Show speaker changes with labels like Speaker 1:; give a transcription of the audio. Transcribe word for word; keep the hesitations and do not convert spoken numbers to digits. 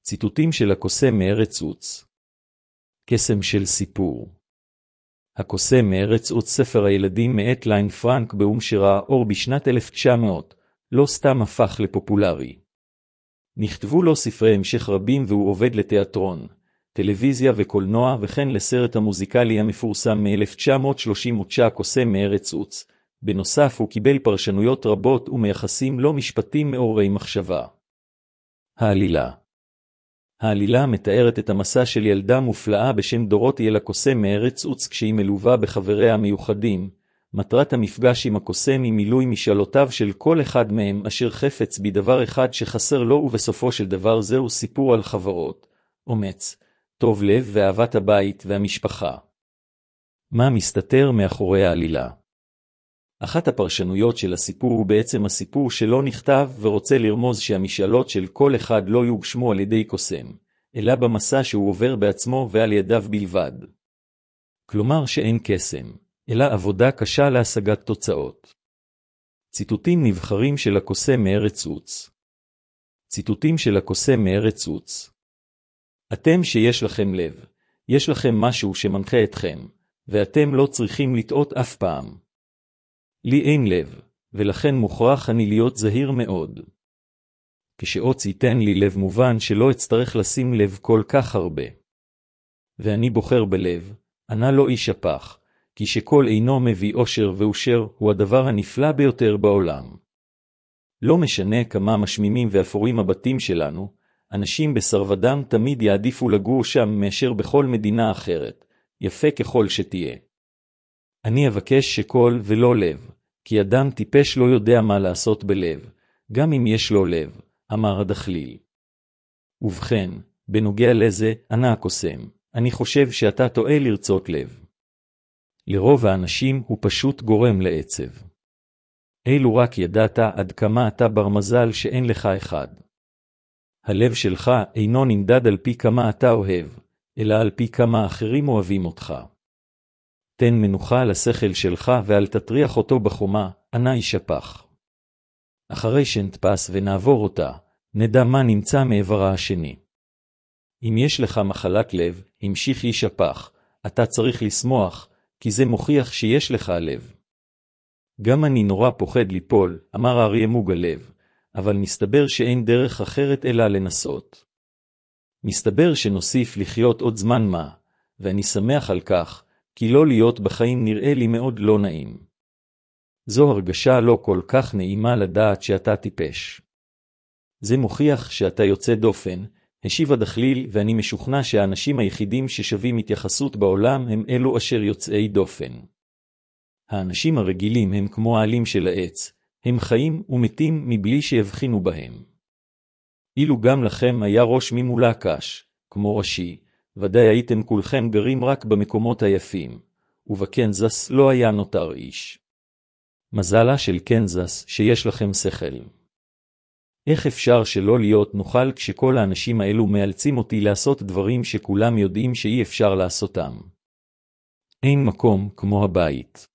Speaker 1: ציטוטים של הקוסם מארץ עוץ. קסם של סיפור. הקוסם מארץ עוץ, ספר הילדים מאת ליין פרנק באום שראה אור בשנת אלף תשע מאות, לא סתם הפך לפופולרי. נכתבו לו ספרי המשך רבים והוא עובד לתיאטרון, טלוויזיה וקולנוע וכן לסרט המוזיקלי המפורסם מ-אלף תשע מאות שלושים ותשע הקוסם מארץ עוץ. בנוסף הוא קיבל פרשנויות רבות ומייחסים לו משפטים מעוררי מחשבה. העלילה. העלילה מתארת את המסע של ילדה מופלאה בשם דורותי אל הקוסם מארץ עוץ כשהיא מלווה בחבריה המיוחדים. מטרת המפגש עם הקוסם היא מילוי משאלותיו של כל אחד מהם אשר חפץ בדבר אחד שחסר לו, ובסופו של דבר זהו סיפור על חברות, אומץ, טוב לב ואהבת הבית והמשפחה. מה מסתתר מאחורי העלילה? אחת הפרשנויות של הסיפור הוא בעצם הסיפור שלא נכתב ורוצה לרמוז שהמשאלות של כל אחד לא יוגשמו על ידי קוסם, אלא במסע שהוא עובר בעצמו ועל ידיו בלבד. כלומר שאין קסם, אלא עבודה קשה להשגת תוצאות. ציטוטים נבחרים של הקוסם מארץ עוץ. ציטוטים של הקוסם מארץ עוץ. אתם שיש לכם לב, יש לכם משהו שמנחה אתכם, ואתם לא צריכים לטעות אף פעם. לי אין לב, ולכן מוכרח אני להיות זהיר מאוד. כשעוץ ייתן לי לב מובן שלא אצטרך לשים לב כל כך הרבה. ואני בוחר בלב, ענה לו איש הפח, כי שכל אינו מביא אושר ואושר הוא הדבר הנפלא ביותר בעולם. לא משנה כמה משמימים ואפורים הבתים שלנו, אנשים בסרבדם תמיד יעדיפו לגור שם מאשר בכל מדינה אחרת, יפה ככל שתהיה. אני אבקש שכל ולא לב, כי אדם טיפש לא יודע מה לעשות בלב, גם אם יש לו לב, אמר הדחליל. ובכן, בנוגע לזה, ענה הקוסם, אני חושב שאתה טועה לרצות לב. לרוב האנשים הוא פשוט גורם לעצב. אילו רק ידעת עד כמה אתה ברמזל שאין לך אחד. הלב שלך אינו נמדד על פי כמה אתה אוהב, אלא על פי כמה אחרים אוהבים אותך. תן מנוחה לשכל שלך ואל תטריח אותו בחומה, ענה איש הפח. אחרי שנתפס ונעבור אותה, נדע מה נמצא מעברה השני. אם יש לך מחלת לב, המשיך איש הפח, אתה צריך לשמוח, כי זה מוכיח שיש לך לב. גם אני נורא פוחד ליפול, אמר האריה מוג הלב, אבל מסתבר שאין דרך אחרת אלא לנסות. מסתבר שנוסיף לחיות עוד זמן מה, ואני שמח על כך, כי לא להיות בחיים נראה לי מאוד לא נעים. זו הרגשה לא כל כך נעימה לדעת שאתה טיפש. זה מוכיח שאתה יוצא דופן, השיב הדחליל, ואני משוכנע שהאנשים היחידים ששווים התייחסות בעולם הם אלו אשר יוצאי דופן. האנשים הרגילים הם כמו העלים של העץ, הם חיים ומתים מבלי שיבחינו בהם. אילו גם לכם היה ראש ממולה קש, כמו ראשי, ודאי הייתם כולכם גרים רק במקומות היפים, ובקנזס לא היה נותר איש. מזלה של קנזס שיש לכם שכל. איך אפשר שלא להיות נוכל כשכל האנשים האלו מאלצים אותי לעשות דברים שכולם יודעים שאי אפשר לעשותם? אין מקום כמו הבית.